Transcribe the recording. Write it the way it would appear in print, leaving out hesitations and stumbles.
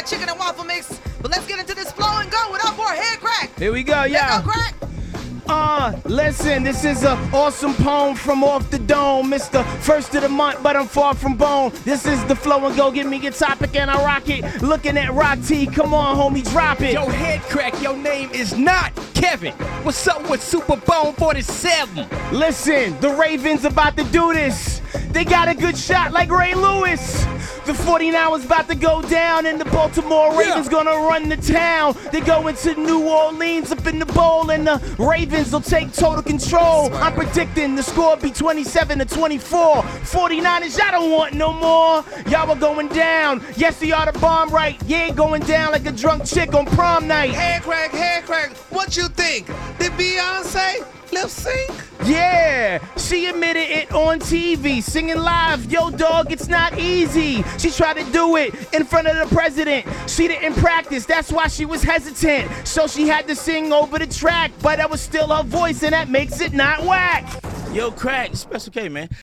that chicken and waffle mix. But let's get into this flow and go without more head crack. Here we go, Let go, crack. Listen, this is a awesome poem from off the dome. It's the first of the month, but I'm far from bone. This is the flow and go, give me your topic and I rock it. Looking at Rock T, come on, homie, drop it. Yo, head crack, your name is not Kevin. What's up with Super Bone 47? Listen, the Ravens about to do this. They got a good shot like Ray Lewis. The 49ers about to go down and the Baltimore Ravens gonna run the town. They go into New Orleans up in the bowl and the Ravens will take total control. I'm predicting the score be 27-24. 49ers, y'all don't want no more. Y'all are going down. Yes, you are the bomb right. You ain't going down like a drunk chick on prom night. Head crack, what you think? Did Beyonce lip sync? Yeah, she admitted it on TV, singing live, yo dog, it's not easy. She tried to do it in front of the president. She didn't practice, that's why she was hesitant. So she had to sing over the track, but that was still her voice and that makes it not whack. Yo, crack, Special K, man.